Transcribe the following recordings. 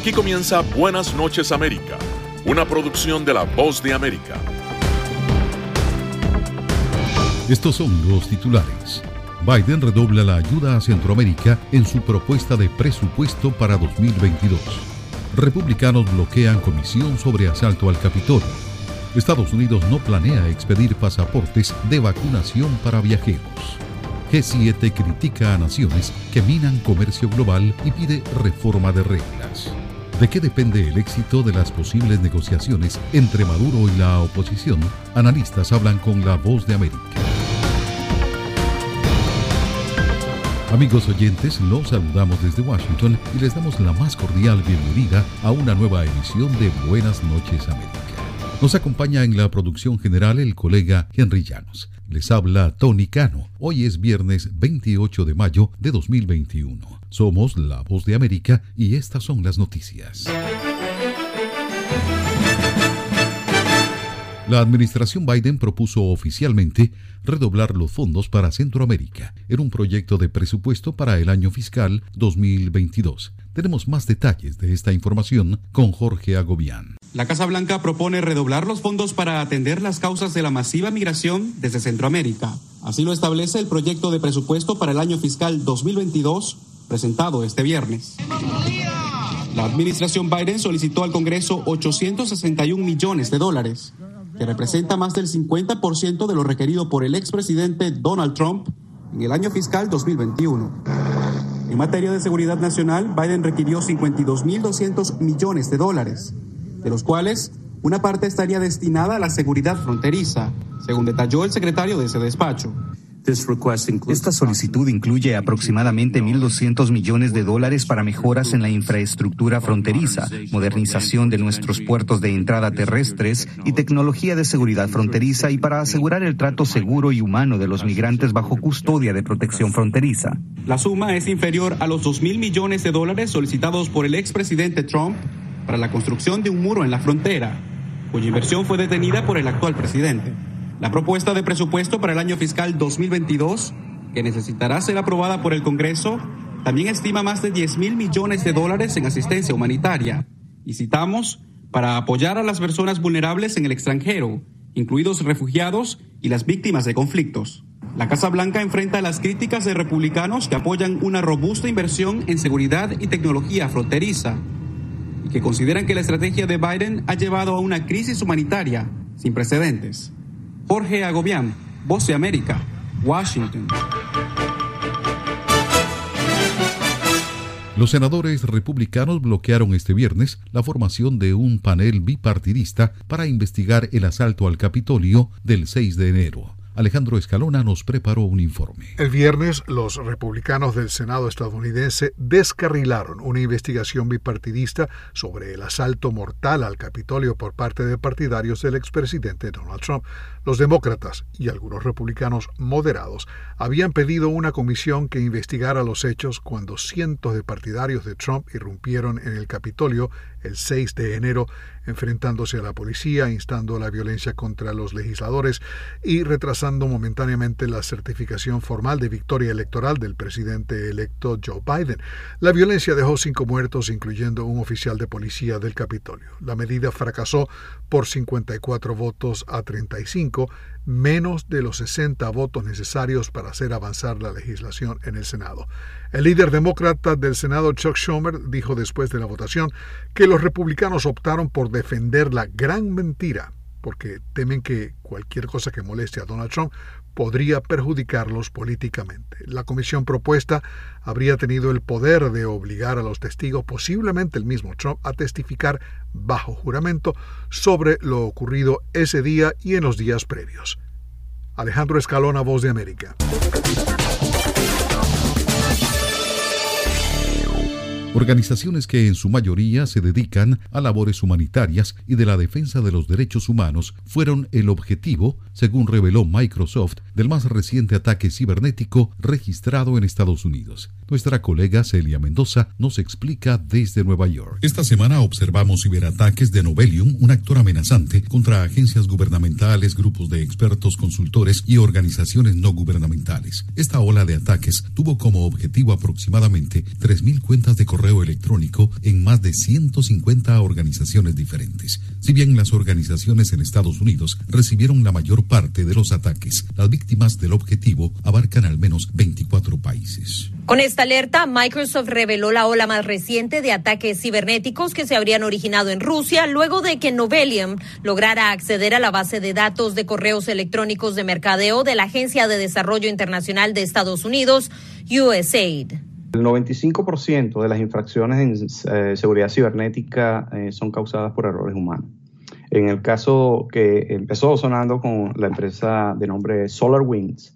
Aquí comienza Buenas noches América, una producción de La Voz de América. Estos son los titulares. Biden redobla la ayuda a Centroamérica en su propuesta de presupuesto para 2022. Republicanos bloquean comisión sobre asalto al Capitolio. Estados Unidos no planea expedir pasaportes de vacunación para viajeros. G7 critica a naciones que minan comercio global y pide reforma de reglas. ¿De qué depende el éxito de las posibles negociaciones entre Maduro y la oposición? Analistas hablan con La Voz de América. Amigos oyentes, los saludamos desde Washington y les damos la más cordial bienvenida a una nueva edición de Buenas noches América. Nos acompaña en la producción general el colega Henry Llanos. Les habla Tony Cano. Hoy es viernes 28 de mayo de 2021. Somos La Voz de América y estas son las noticias. La administración Biden propuso oficialmente redoblar los fondos para Centroamérica en un proyecto de presupuesto para el año fiscal 2022. Tenemos más detalles de esta información con Jorge Agobián. La Casa Blanca propone redoblar los fondos para atender las causas de la masiva migración desde Centroamérica. Así lo establece el proyecto de presupuesto para el año fiscal 2022, presentado este viernes. La administración Biden solicitó al Congreso $861 millones, que representa más del 50% de lo requerido por el expresidente Donald Trump en el año fiscal 2021. En materia de seguridad nacional, Biden requirió $52.200 millones, de los cuales una parte estaría destinada a la seguridad fronteriza, según detalló el secretario de ese despacho. Esta solicitud incluye aproximadamente $1.200 millones para mejoras en la infraestructura fronteriza, modernización de nuestros puertos de entrada terrestres y tecnología de seguridad fronteriza y para asegurar el trato seguro y humano de los migrantes bajo custodia de protección fronteriza. La suma es inferior a los $2.000 millones solicitados por el expresidente Trump para la construcción de un muro en la frontera, cuya inversión fue detenida por el actual presidente. La propuesta de presupuesto para el año fiscal 2022, que necesitará ser aprobada por el Congreso, también estima más de $10.000 millones en asistencia humanitaria. Y citamos, para apoyar a las personas vulnerables en el extranjero, incluidos refugiados y las víctimas de conflictos. La Casa Blanca enfrenta las críticas de republicanos que apoyan una robusta inversión en seguridad y tecnología fronteriza y que consideran que la estrategia de Biden ha llevado a una crisis humanitaria sin precedentes. Jorge Agobián, Voz de América, Washington. Los senadores republicanos bloquearon este viernes la formación de un panel bipartidista para investigar el asalto al Capitolio del 6 de enero. Alejandro Escalona nos preparó un informe. El viernes, los republicanos del Senado estadounidense descarrilaron una investigación bipartidista sobre el asalto mortal al Capitolio por parte de partidarios del expresidente Donald Trump. Los demócratas y algunos republicanos moderados habían pedido una comisión que investigara los hechos cuando cientos de partidarios de Trump irrumpieron en el Capitolio el 6 de enero, enfrentándose a la policía, instando la violencia contra los legisladores y retrasando momentáneamente la certificación formal de victoria electoral del presidente electo Joe Biden. La violencia dejó 5 muertos, incluyendo un oficial de policía del Capitolio. La medida fracasó por 54 votos a 35, menos de los 60 votos necesarios para hacer avanzar la legislación en el Senado. El líder demócrata del Senado, Chuck Schumer, dijo después de la votación que los republicanos optaron por defender la gran mentira, porque temen que cualquier cosa que moleste a Donald Trump podría perjudicarlos políticamente. La comisión propuesta habría tenido el poder de obligar a los testigos, posiblemente el mismo Trump, a testificar bajo juramento sobre lo ocurrido ese día y en los días previos. Alejandro Escalona, Voz de América. Organizaciones que en su mayoría se dedican a labores humanitarias y de la defensa de los derechos humanos fueron el objetivo, según reveló Microsoft, del más reciente ataque cibernético registrado en Estados Unidos. Nuestra colega Celia Mendoza nos explica desde Nueva York. Esta semana observamos ciberataques de Novelium, un actor amenazante contra agencias gubernamentales, grupos de expertos, consultores y organizaciones no gubernamentales. Esta ola de ataques tuvo como objetivo aproximadamente 3.000 cuentas de correo electrónico en más de 150 organizaciones diferentes. Si bien las organizaciones en Estados Unidos recibieron la mayor parte de los ataques, las víctimas del objetivo abarcan al menos 24 países. Con esta alerta, Microsoft reveló la ola más reciente de ataques cibernéticos que se habrían originado en Rusia luego de que Novelium lograra acceder a la base de datos de correos electrónicos de mercadeo de la Agencia de Desarrollo Internacional de Estados Unidos, USAID. El 95% de las infracciones en seguridad cibernética son causadas por errores humanos. En el caso que empezó sonando con la empresa de nombre SolarWinds,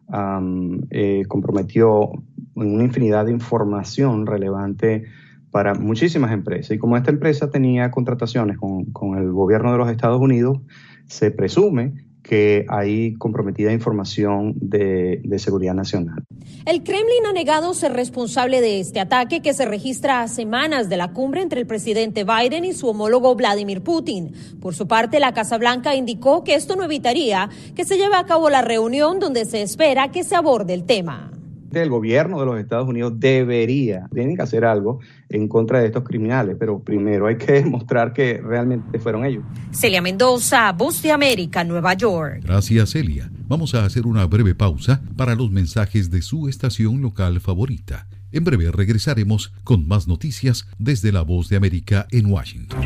comprometió una infinidad de información relevante para muchísimas empresas. Y como esta empresa tenía contrataciones con el gobierno de los Estados Unidos, se presume que hay comprometida información de seguridad nacional. El Kremlin ha negado ser responsable de este ataque que se registra a semanas de la cumbre entre el presidente Biden y su homólogo Vladimir Putin. Por su parte, la Casa Blanca indicó que esto no evitaría que se lleve a cabo la reunión donde se espera que se aborde el tema. El gobierno de los Estados Unidos tienen que hacer algo en contra de estos criminales, pero primero hay que demostrar que realmente fueron ellos. Celia Mendoza, Voz de América, Nueva York. Gracias, Celia. Vamos a hacer una breve pausa para los mensajes de su estación local favorita. En breve regresaremos con más noticias desde la Voz de América en Washington.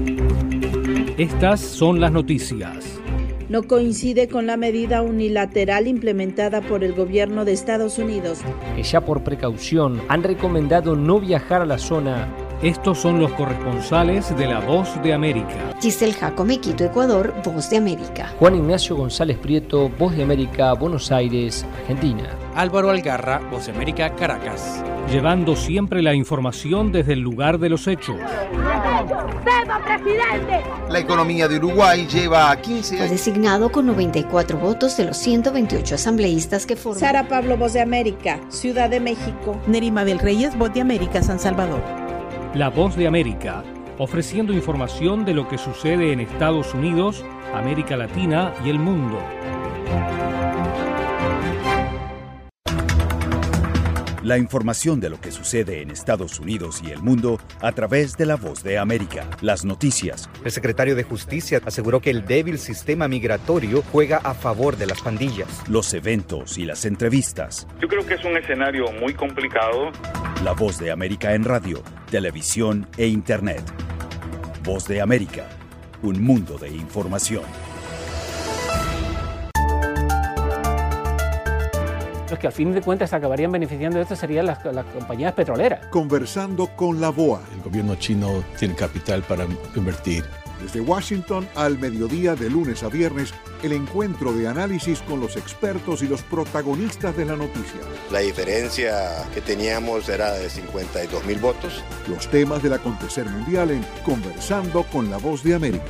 Estas son las noticias. No coincide con la medida unilateral implementada por el gobierno de Estados Unidos, que ya por precaución han recomendado no viajar a la zona. Estos son los corresponsales de la Voz de América. Giselle Jacome, Quito, Ecuador, Voz de América. Juan Ignacio González Prieto, Voz de América, Buenos Aires, Argentina. Álvaro Algarra, Voz de América, Caracas. Llevando siempre la información desde el lugar de los hechos. ¡Viva, presidente! La economía de Uruguay lleva a 15 años. Fue designado con 94 votos de los 128 asambleístas que forman. Sara Pablo, Voz de América, Ciudad de México. Nerima Bel Reyes, Voz de América, San Salvador. La Voz de América, ofreciendo información de lo que sucede en Estados Unidos, América Latina y el mundo. La información de lo que sucede en Estados Unidos y el mundo a través de la Voz de América. Las noticias. El secretario de Justicia aseguró que el débil sistema migratorio juega a favor de las pandillas. Los eventos y las entrevistas. Yo creo que es un escenario muy complicado. La Voz de América en radio, televisión e internet. Voz de América, un mundo de información. Los que al fin de cuentas acabarían beneficiando de esto serían las compañías petroleras. Conversando con la BOA. El gobierno chino tiene capital para invertir. Desde Washington al mediodía de lunes a viernes, el encuentro de análisis con los expertos y los protagonistas de la noticia. La diferencia que teníamos era de 52.000 votos. Los temas del acontecer mundial en Conversando con la Voz de América.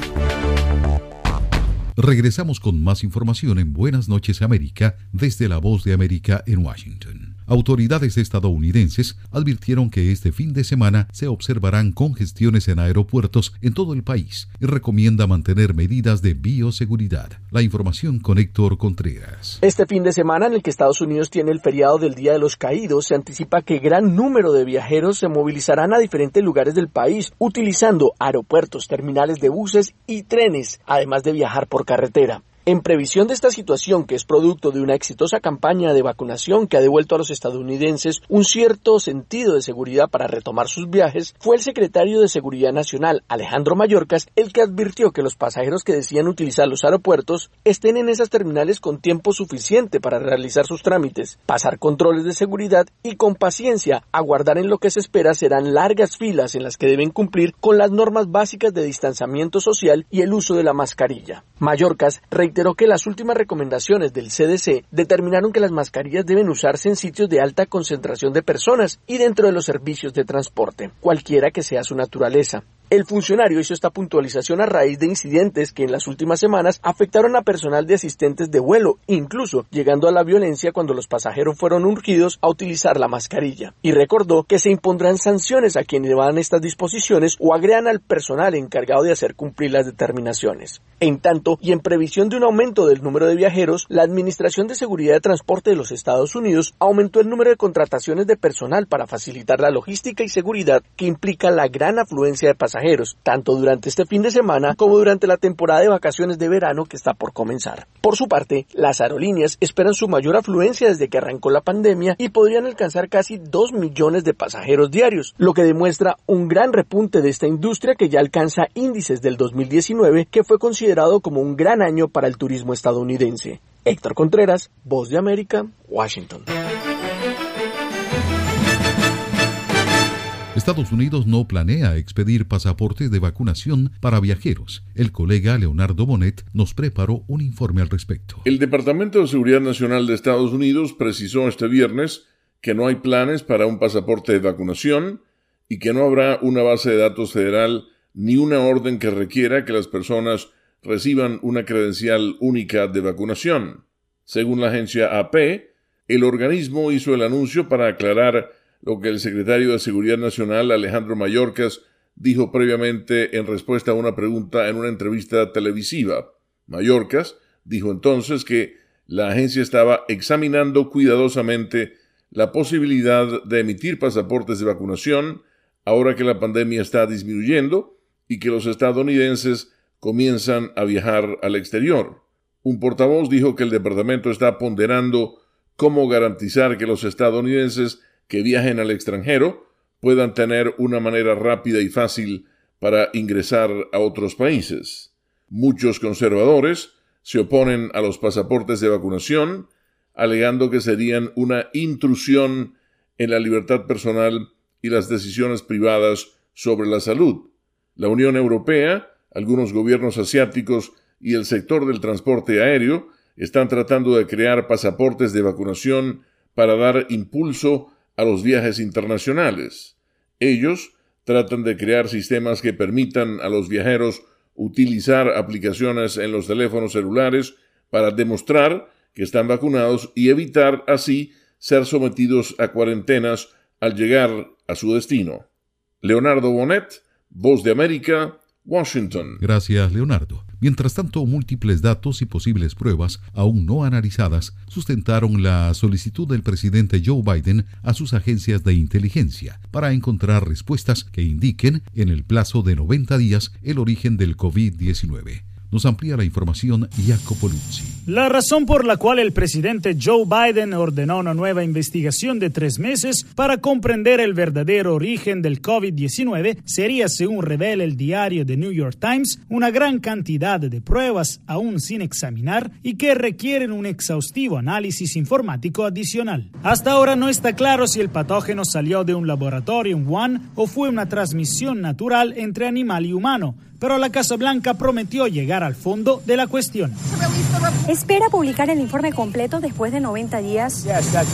Regresamos con más información en Buenas noches América desde la Voz de América en Washington. Autoridades estadounidenses advirtieron que este fin de semana se observarán congestiones en aeropuertos en todo el país y recomienda mantener medidas de bioseguridad. La información con Héctor Contreras. Este fin de semana en el que Estados Unidos tiene el feriado del Día de los Caídos, se anticipa que gran número de viajeros se movilizarán a diferentes lugares del país, utilizando aeropuertos, terminales de buses y trenes, además de viajar por carretera. En previsión de esta situación, que es producto de una exitosa campaña de vacunación que ha devuelto a los estadounidenses un cierto sentido de seguridad para retomar sus viajes, fue el secretario de Seguridad Nacional, Alejandro Mayorkas, el que advirtió que los pasajeros que decían utilizar los aeropuertos estén en esas terminales con tiempo suficiente para realizar sus trámites, pasar controles de seguridad y con paciencia aguardar en lo que se espera serán largas filas en las que deben cumplir con las normas básicas de distanciamiento social y el uso de la mascarilla. Mayorkas reiteró que las últimas recomendaciones del CDC determinaron que las mascarillas deben usarse en sitios de alta concentración de personas y dentro de los servicios de transporte, cualquiera que sea su naturaleza. El funcionario hizo esta puntualización a raíz de incidentes que en las últimas semanas afectaron a personal de asistentes de vuelo, incluso llegando a la violencia cuando los pasajeros fueron urgidos a utilizar la mascarilla. Y recordó que se impondrán sanciones a quienes van estas disposiciones o agredan al personal encargado de hacer cumplir las determinaciones. En tanto, y en previsión de un aumento del número de viajeros, la Administración de Seguridad de Transporte de los Estados Unidos aumentó el número de contrataciones de personal para facilitar la logística y seguridad que implica la gran afluencia de pasajeros, tanto durante este fin de semana como durante la temporada de vacaciones de verano que está por comenzar. Por su parte, las aerolíneas esperan su mayor afluencia desde que arrancó la pandemia y podrían alcanzar casi 2 millones de pasajeros diarios, lo que demuestra un gran repunte de esta industria que ya alcanza índices del 2019, que fue considerado como un gran año para el turismo estadounidense. Héctor Contreras, Voz de América, Washington. Estados Unidos no planea expedir pasaportes de vacunación para viajeros. El colega Leonardo Bonet nos preparó un informe al respecto. El Departamento de Seguridad Nacional de Estados Unidos precisó este viernes que no hay planes para un pasaporte de vacunación y que no habrá una base de datos federal ni una orden que requiera que las personas reciban una credencial única de vacunación. Según la agencia AP, el organismo hizo el anuncio para aclarar lo que el secretario de Seguridad Nacional, Alejandro Mayorkas, dijo previamente en respuesta a una pregunta en una entrevista televisiva. Mayorkas dijo entonces que la agencia estaba examinando cuidadosamente la posibilidad de emitir pasaportes de vacunación ahora que la pandemia está disminuyendo y que los estadounidenses comienzan a viajar al exterior. Un portavoz dijo que el departamento está ponderando cómo garantizar que los estadounidenses que viajen al extranjero puedan tener una manera rápida y fácil para ingresar a otros países. Muchos conservadores se oponen a los pasaportes de vacunación, alegando que serían una intrusión en la libertad personal y las decisiones privadas sobre la salud. La Unión Europea, algunos gobiernos asiáticos y el sector del transporte aéreo están tratando de crear pasaportes de vacunación para dar impulso a los viajes internacionales. Ellos tratan de crear sistemas que permitan a los viajeros utilizar aplicaciones en los teléfonos celulares para demostrar que están vacunados y evitar así ser sometidos a cuarentenas al llegar a su destino. Leonardo Bonet, Voz de América, Washington. Gracias, Leonardo. Mientras tanto, múltiples datos y posibles pruebas aún no analizadas sustentaron la solicitud del presidente Joe Biden a sus agencias de inteligencia para encontrar respuestas que indiquen en el plazo de 90 días el origen del COVID-19. Nos amplía la información Jacopo Luzzi. La razón por la cual el presidente Joe Biden ordenó una nueva investigación de 3 meses para comprender el verdadero origen del COVID-19 sería, según revela el diario The New York Times, una gran cantidad de pruebas aún sin examinar y que requieren un exhaustivo análisis informático adicional. Hasta ahora no está claro si el patógeno salió de un laboratorio en Wuhan o fue una transmisión natural entre animal y humano, pero la Casa Blanca prometió llegar al fondo de la cuestión. ¿Espera publicar el informe completo después de 90 días?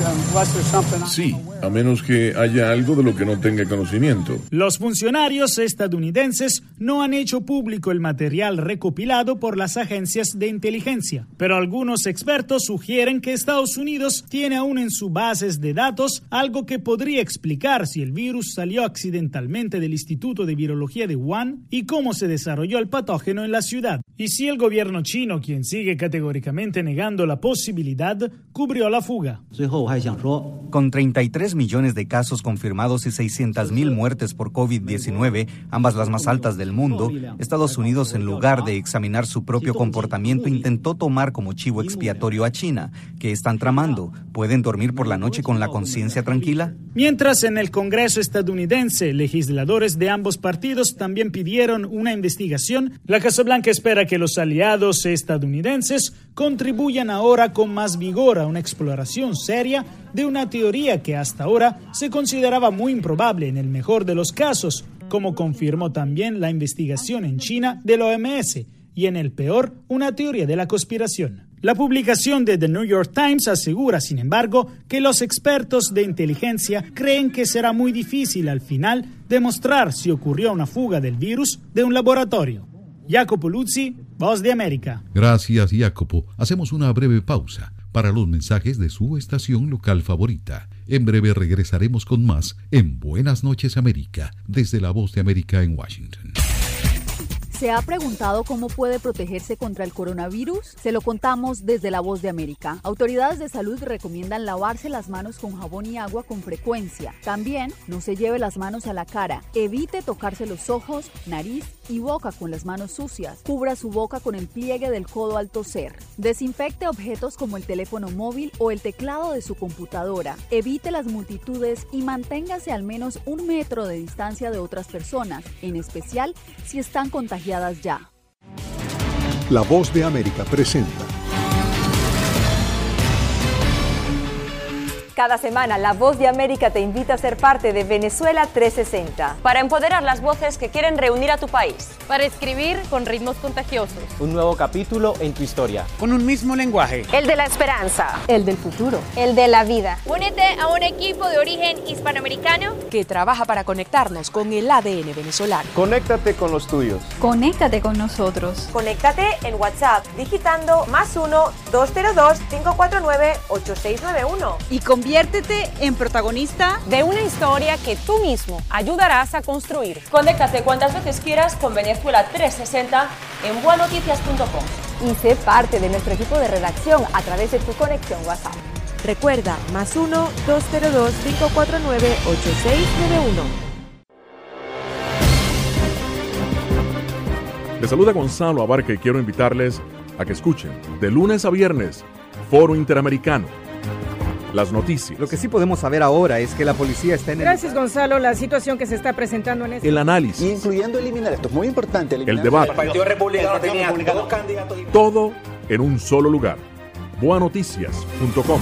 Sí, a menos que haya algo de lo que no tenga conocimiento. Los funcionarios estadounidenses no han hecho público el material recopilado por las agencias de inteligencia, pero algunos expertos sugieren que Estados Unidos tiene aún en sus bases de datos algo que podría explicar si el virus salió accidentalmente del Instituto de Virología de Wuhan y cómo se desarrolló el patógeno en la ciudad. Y si el gobierno chino, quien sigue categóricamente negando la posibilidad, cubrió la fuga. Con 33 millones de casos confirmados y 600,000 muertes por COVID-19, ambas las más altas del mundo, Estados Unidos, en lugar de examinar su propio comportamiento, intentó tomar como chivo expiatorio a China. ¿Qué están tramando? ¿Pueden dormir por la noche con la conciencia tranquila? Mientras en el Congreso estadounidense, legisladores de ambos partidos también pidieron una investigación, la Casa Blanca espera que los aliados estadounidenses contribuyan ahora con más vigor a una exploración seria de una teoría que hasta ahora se consideraba muy improbable en el mejor de los casos, como confirmó también la investigación en China del OMS, y en el peor, una teoría de la conspiración. La publicación de The New York Times asegura, sin embargo, que los expertos de inteligencia creen que será muy difícil al final demostrar si ocurrió una fuga del virus de un laboratorio. Jacopo Luzzi, Voz de América. Gracias, Jacopo. Hacemos una breve pausa para los mensajes de su estación local favorita. En breve regresaremos con más en Buenas noches América, desde la Voz de América en Washington. ¿Se ha preguntado cómo puede protegerse contra el coronavirus? Se lo contamos desde La Voz de América. Autoridades de salud recomiendan lavarse las manos con jabón y agua con frecuencia. También no se lleve las manos a la cara. Evite tocarse los ojos, nariz y boca con las manos sucias. Cubra su boca con el pliegue del codo al toser. Desinfecte objetos como el teléfono móvil o el teclado de su computadora. Evite las multitudes y manténgase al menos 1 metro de distancia de otras personas, en especial si están contagiadas ya. La Voz de América presenta. Cada semana, La Voz de América te invita a ser parte de Venezuela 360. Para empoderar las voces que quieren reunir a tu país. Para escribir con ritmos contagiosos. Un nuevo capítulo en tu historia. Con un mismo lenguaje. El de la esperanza. El del futuro. El de la vida. Únete a un equipo de origen hispanoamericano que trabaja para conectarnos con el ADN venezolano. Conéctate con los tuyos. Conéctate con nosotros. Conéctate en WhatsApp digitando +1 202 549 8691. Y conviértete en protagonista de una historia que tú mismo ayudarás a construir. Conéctate cuantas veces quieras con Venezuela 360 en buenoticias.com y sé parte de nuestro equipo de redacción a través de tu conexión WhatsApp. Recuerda, +1 202 549 8691. Les saluda Gonzalo Abarca y quiero invitarles a que escuchen de lunes a viernes Foro Interamericano. Las noticias. Lo que sí podemos saber ahora es que la policía está en Gracias, Gonzalo. La situación que se está presentando en el análisis. Incluyendo eliminar, esto es muy importante. El debate. El Partido Republicano tenía 2 candidatos. Todo en un solo lugar. Buenoticias.com.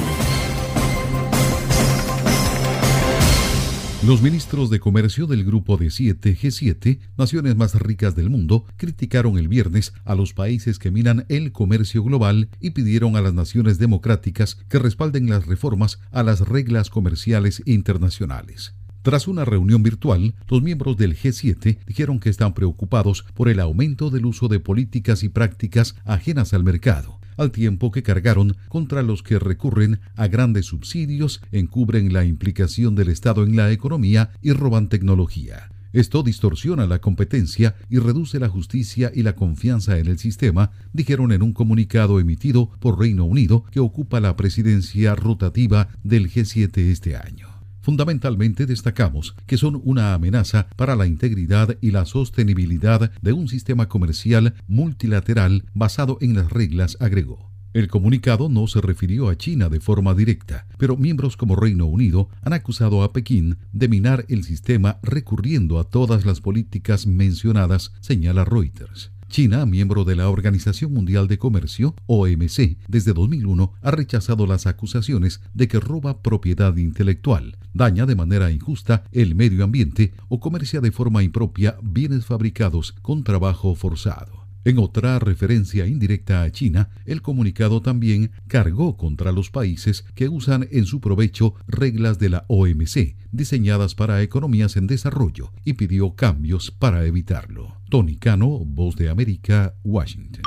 Los ministros de comercio del grupo de 7, G7, naciones más ricas del mundo, criticaron el viernes a los países que minan el comercio global y pidieron a las naciones democráticas que respalden las reformas a las reglas comerciales internacionales. Tras una reunión virtual, los miembros del G7 dijeron que están preocupados por el aumento del uso de políticas y prácticas ajenas al mercado, al tiempo que cargaron contra los que recurren a grandes subsidios, encubren la implicación del Estado en la economía y roban tecnología. Esto distorsiona la competencia y reduce la justicia y la confianza en el sistema, dijeron en un comunicado emitido por Reino Unido, que ocupa la presidencia rotativa del G7 este año. Fundamentalmente destacamos que son una amenaza para la integridad y la sostenibilidad de un sistema comercial multilateral basado en las reglas, agregó. El comunicado no se refirió a China de forma directa, pero miembros como Reino Unido han acusado a Pekín de minar el sistema recurriendo a todas las políticas mencionadas, señala Reuters. China, miembro de la Organización Mundial de Comercio, OMC, desde 2001 ha rechazado las acusaciones de que roba propiedad intelectual, daña de manera injusta el medio ambiente o comercia de forma impropia bienes fabricados con trabajo forzado. En otra referencia indirecta a China, el comunicado también cargó contra los países que usan en su provecho reglas de la OMC, diseñadas para economías en desarrollo, y pidió cambios para evitarlo. Tony Cano, Voz de América, Washington.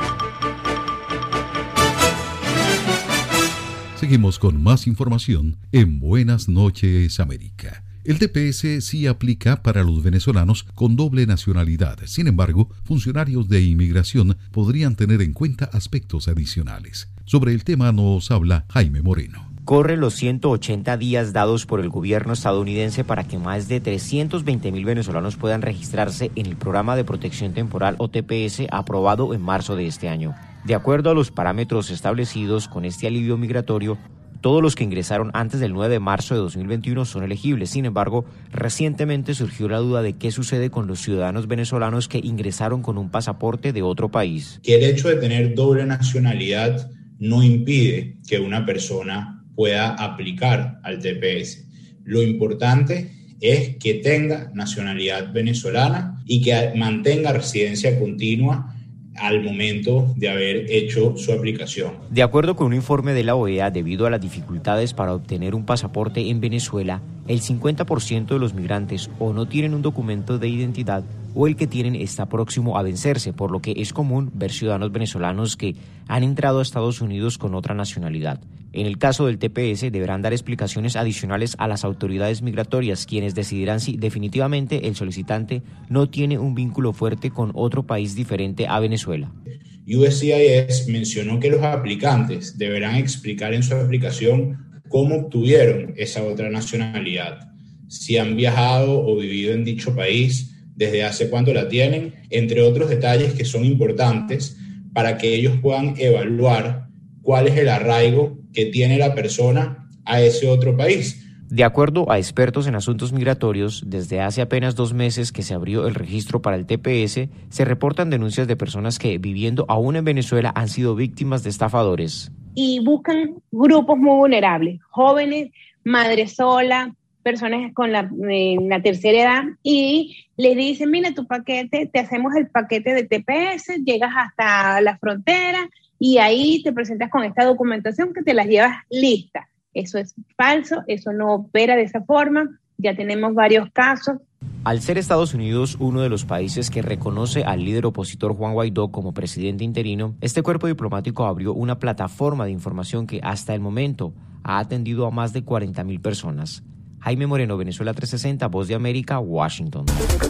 Seguimos con más información en Buenas noches, América. El TPS sí aplica para los venezolanos con doble nacionalidad. Sin embargo, funcionarios de inmigración podrían tener en cuenta aspectos adicionales. Sobre el tema nos habla Jaime Moreno. Corre los 180 días dados por el gobierno estadounidense para que más de 320.000 venezolanos puedan registrarse en el programa de protección temporal o TPS aprobado en marzo de este año. De acuerdo a los parámetros establecidos con este alivio migratorio, todos los que ingresaron antes del 9 de marzo de 2021 son elegibles. Sin embargo, recientemente surgió la duda de qué sucede con los ciudadanos venezolanos que ingresaron con un pasaporte de otro país. Que el hecho de tener doble nacionalidad no impide que una persona pueda aplicar al TPS. Lo importante es que tenga nacionalidad venezolana y que mantenga residencia continua al momento de haber hecho su aplicación. De acuerdo con un informe de la OEA, debido a las dificultades para obtener un pasaporte en Venezuela, el 50% de los migrantes o no tienen un documento de identidad o el que tienen está próximo a vencerse, por lo que es común ver ciudadanos venezolanos que han entrado a Estados Unidos con otra nacionalidad. En el caso del TPS deberán dar explicaciones adicionales a las autoridades migratorias, quienes decidirán si definitivamente el solicitante no tiene un vínculo fuerte con otro país diferente a Venezuela. USCIS mencionó que los aplicantes deberán explicar en su aplicación cómo obtuvieron esa otra nacionalidad, si han viajado o vivido en dicho país, desde hace cuánto la tienen, entre otros detalles que son importantes para que ellos puedan evaluar cuál es el arraigo que tiene la persona a ese otro país. De acuerdo a expertos en asuntos migratorios, desde hace apenas 2 meses que se abrió el registro para el TPS, se reportan denuncias de personas que, viviendo aún en Venezuela, han sido víctimas de estafadores. Y buscan grupos muy vulnerables, jóvenes, madres solas, personas con la tercera edad, y les dicen, mira, tu paquete, te hacemos el paquete de TPS, llegas hasta la frontera y ahí te presentas con esta documentación que te la llevas lista. Eso es falso, eso no opera de esa forma, ya tenemos varios casos. Al ser Estados Unidos uno de los países que reconoce al líder opositor Juan Guaidó como presidente interino, este cuerpo diplomático abrió una plataforma de información que hasta el momento ha atendido a más de 40,000 personas. Jaime Moreno, Venezuela 360, Voz de América, Washington.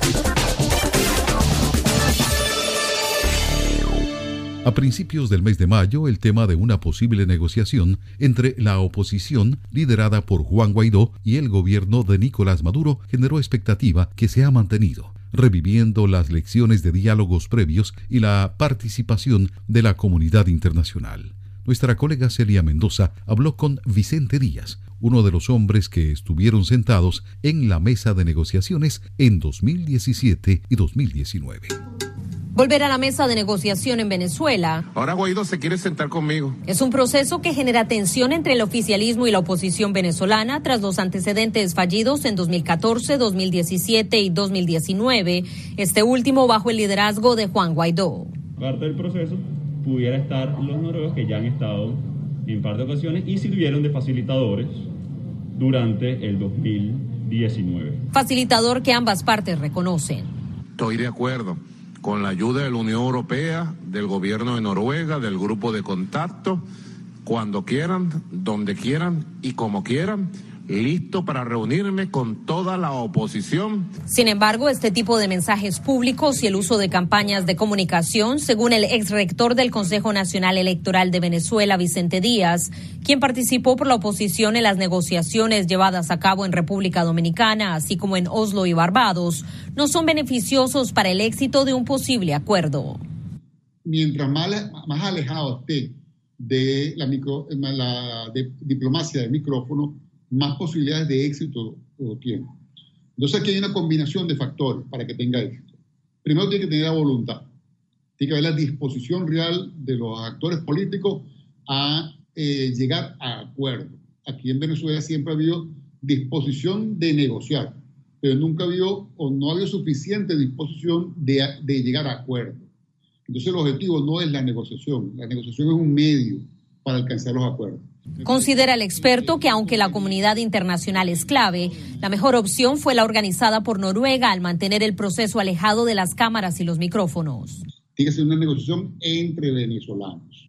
A principios del mes de mayo, el tema de una posible negociación entre la oposición, liderada por Juan Guaidó, y el gobierno de Nicolás Maduro generó expectativa que se ha mantenido, reviviendo las lecciones de diálogos previos y la participación de la comunidad internacional. Nuestra colega Celia Mendoza habló con Vicente Díaz, uno de los hombres que estuvieron sentados en la mesa de negociaciones en 2017 y 2019. Volver a la mesa de negociación en Venezuela. Ahora Guaidó se quiere sentar conmigo. Es un proceso que genera tensión entre el oficialismo y la oposición venezolana tras los antecedentes fallidos en 2014, 2017 y 2019, este último bajo el liderazgo de Juan Guaidó. Parte del proceso pudiera estar los noruegos que ya han estado en par de ocasiones y sirvieron de facilitadores durante el 2019. Facilitador que ambas partes reconocen. Estoy de acuerdo con la ayuda de la Unión Europea, del gobierno de Noruega, del grupo de contacto, cuando quieran, donde quieran y como quieran, listo para reunirme con toda la oposición. Sin embargo, este tipo de mensajes públicos y el uso de campañas de comunicación, según el exrector del Consejo Nacional Electoral de Venezuela, Vicente Díaz, quien participó por la oposición en las negociaciones llevadas a cabo en República Dominicana, así como en Oslo y Barbados, no son beneficiosos para el éxito de un posible acuerdo. Mientras más alejado esté de la diplomacia del micrófono, más posibilidades de éxito tiene. Entonces aquí hay una combinación de factores para que tenga éxito. Primero tiene que tener la voluntad, tiene que haber la disposición real de los actores políticos a llegar a acuerdos. Aquí en Venezuela siempre ha habido disposición de negociar, pero nunca ha habido o no ha habido suficiente disposición de llegar a acuerdos. Entonces el objetivo no es la negociación es un medio para alcanzar los acuerdos. Considera el experto que aunque la comunidad internacional es clave, la mejor opción fue la organizada por Noruega al mantener el proceso alejado de las cámaras y los micrófonos. Tiene que ser una negociación entre venezolanos.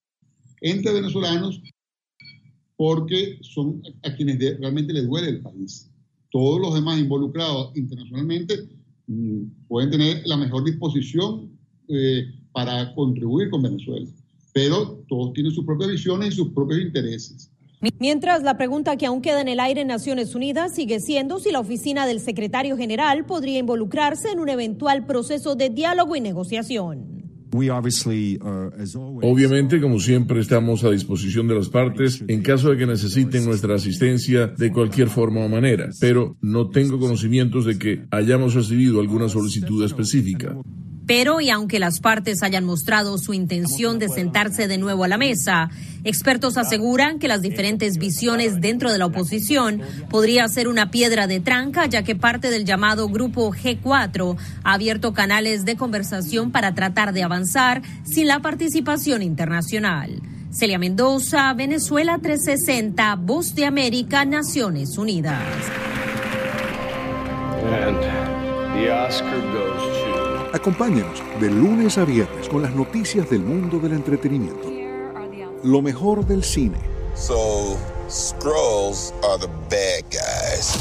Porque son a quienes realmente les duele el país. Todos los demás involucrados internacionalmente pueden tener la mejor disposición para contribuir con Venezuela. Pero todos tienen sus propias visiones y sus propios intereses. Mientras, la pregunta que aún queda en el aire en Naciones Unidas sigue siendo si la oficina del secretario general podría involucrarse en un eventual proceso de diálogo y negociación. Obviamente, como siempre, estamos a disposición de las partes en caso de que necesiten nuestra asistencia de cualquier forma o manera, pero no tengo conocimientos de que hayamos recibido alguna solicitud específica. Pero, y aunque las partes hayan mostrado su intención de sentarse de nuevo a la mesa, expertos aseguran que las diferentes visiones dentro de la oposición podría ser una piedra de tranca, ya que parte del llamado Grupo G4 ha abierto canales de conversación para tratar de avanzar sin la participación internacional. Celia Mendoza, Venezuela 360, Voz de América, Naciones Unidas. And the Oscar goes to... Acompáñenos de lunes a viernes con las noticias del mundo del entretenimiento. Lo mejor del cine. So, Skrulls are the bad guys.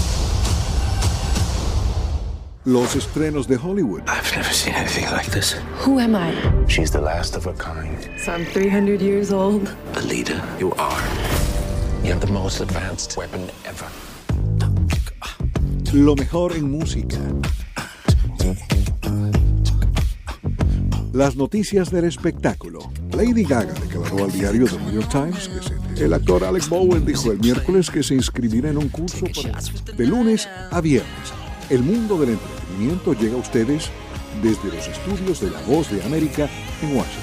Los estrenos de Hollywood. I've never seen anything like this. Who am I? She's the last of her kind. So I'm 300 years old. Alita, you are. You have the most advanced weapon ever. Lo mejor en música. Las noticias del espectáculo. Lady Gaga declaró al diario The New York Times que el actor Alec Bowen dijo el miércoles que se inscribirá en un curso de lunes a viernes. El mundo del entretenimiento llega a ustedes desde los estudios de La Voz de América en Washington.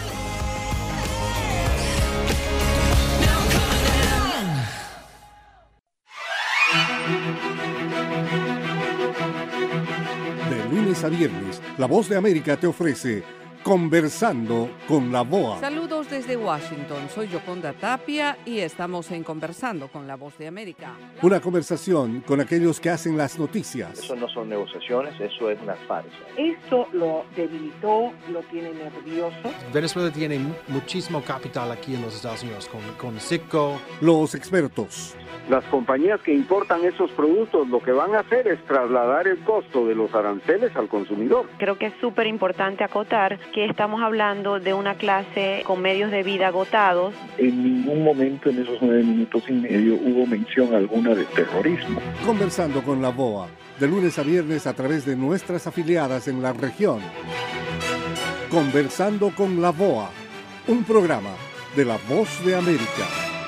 De lunes a viernes, La Voz de América te ofrece Conversando con la VOA. Saludos desde Washington, soy Yoconda Tapia y estamos en Conversando con la Voz de América. Una conversación con aquellos que hacen las noticias. Eso no son negociaciones, eso es una farsa. Esto lo debilitó, lo tiene nervioso. Venezuela tiene muchísimo capital aquí en los Estados Unidos, con Citgo. Los expertos. Las compañías que importan esos productos lo que van a hacer es trasladar el costo de los aranceles al consumidor. Creo que es súper importante acotar que estamos hablando de una clase con medios de vida agotados. En ningún momento en esos 9 minutos y medio hubo mención alguna de terrorismo. Conversando con la VOA, de lunes a viernes a través de nuestras afiliadas en la región. Conversando con la VOA, un programa de La Voz de América.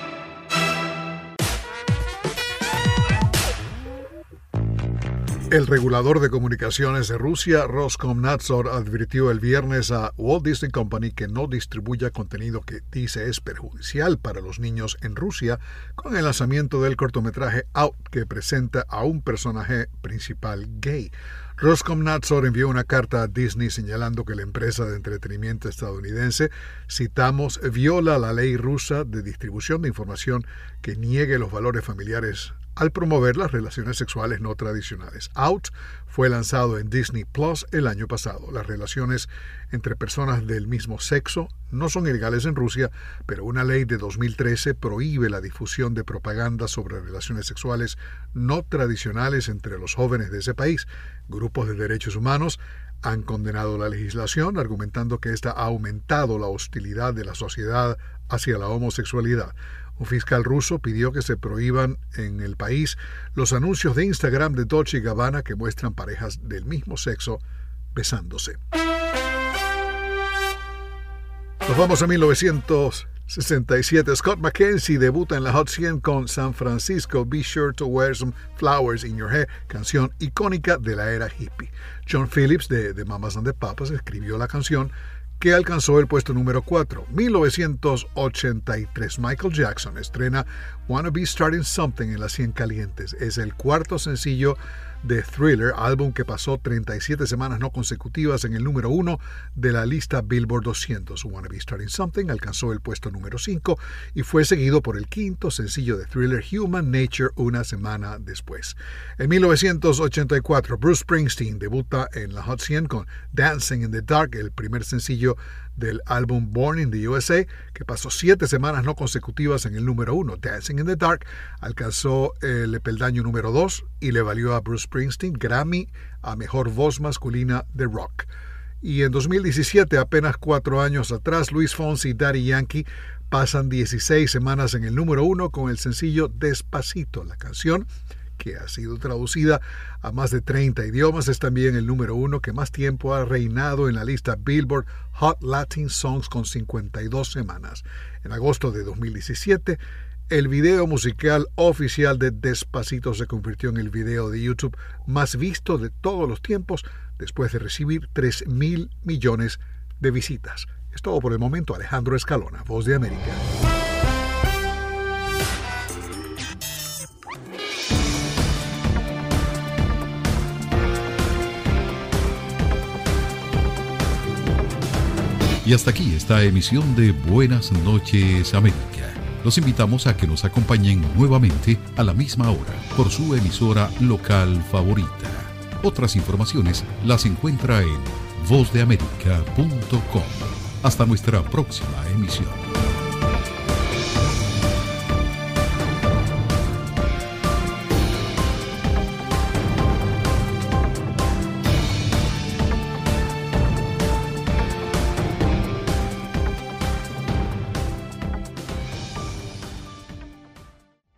El regulador de comunicaciones de Rusia, Roskomnadzor, advirtió el viernes a Walt Disney Company que no distribuya contenido que dice es perjudicial para los niños en Rusia con el lanzamiento del cortometraje Out, que presenta a un personaje principal gay. Roskomnadzor envió una carta a Disney señalando que la empresa de entretenimiento estadounidense, citamos, viola la ley rusa de distribución de información que niegue los valores familiares al promover las relaciones sexuales no tradicionales. Out fue lanzado en Disney Plus el año pasado. Las relaciones entre personas del mismo sexo no son ilegales en Rusia, pero una ley de 2013 prohíbe la difusión de propaganda sobre relaciones sexuales no tradicionales entre los jóvenes de ese país. Grupos de derechos humanos han condenado la legislación, argumentando que esta ha aumentado la hostilidad de la sociedad hacia la homosexualidad. Un fiscal ruso pidió que se prohíban en el país los anuncios de Instagram de Dolce & Gabbana que muestran parejas del mismo sexo besándose. Nos vamos a 1967. Scott McKenzie debuta en la Hot 100 con San Francisco, Be Sure to Wear Some Flowers in Your Hair, canción icónica de la era hippie. John Phillips de The Mamas and the Papas escribió la canción, que alcanzó el puesto número 4. 1983. Michael Jackson estrena Wanna Be Starting Something en las 100 calientes. Es el cuarto sencillo de Thriller, álbum que pasó 37 semanas no consecutivas en el número 1 de la lista Billboard 200. Wanna Be Starting Something alcanzó el puesto número 5 y fue seguido por el quinto sencillo de Thriller, Human Nature, una semana después. En 1984, Bruce Springsteen debuta en la Hot 100 con Dancing in the Dark, el primer sencillo del álbum Born in the USA, que pasó 7 semanas no consecutivas en el número 1. Dancing in the Dark alcanzó el peldaño número 2 y le valió a Bruce Springsteen Grammy a Mejor Voz Masculina de Rock. Y en 2017, apenas 4 años atrás, Luis Fonsi y Daddy Yankee pasan 16 semanas en el número 1 con el sencillo Despacito. La canción, que ha sido traducida a más de 30 idiomas, es también el número 1 que más tiempo ha reinado en la lista Billboard Hot Latin Songs con 52 semanas. En agosto de 2017, El video musical oficial de Despacito se convirtió en el video de YouTube más visto de todos los tiempos después de recibir 3.000 millones de visitas. Es todo por el momento. Alejandro Escalona, Voz de América. Y hasta aquí esta emisión de Buenas noches América. Los invitamos a que nos acompañen nuevamente a la misma hora por su emisora local favorita. Otras informaciones las encuentra en vozdeamerica.com. Hasta nuestra próxima emisión.